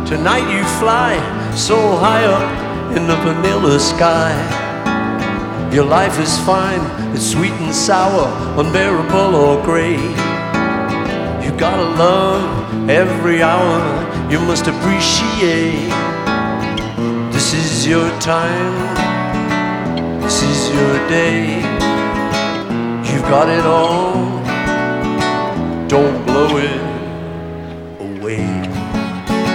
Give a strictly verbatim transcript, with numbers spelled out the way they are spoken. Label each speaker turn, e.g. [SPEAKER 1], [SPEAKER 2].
[SPEAKER 1] Tonight you fly so high up in the vanilla sky. Your life is fine, it's sweet and sour, unbearable or gray. You gotta love every hour, you must appreciate. This is your time, this is your day. You've got it all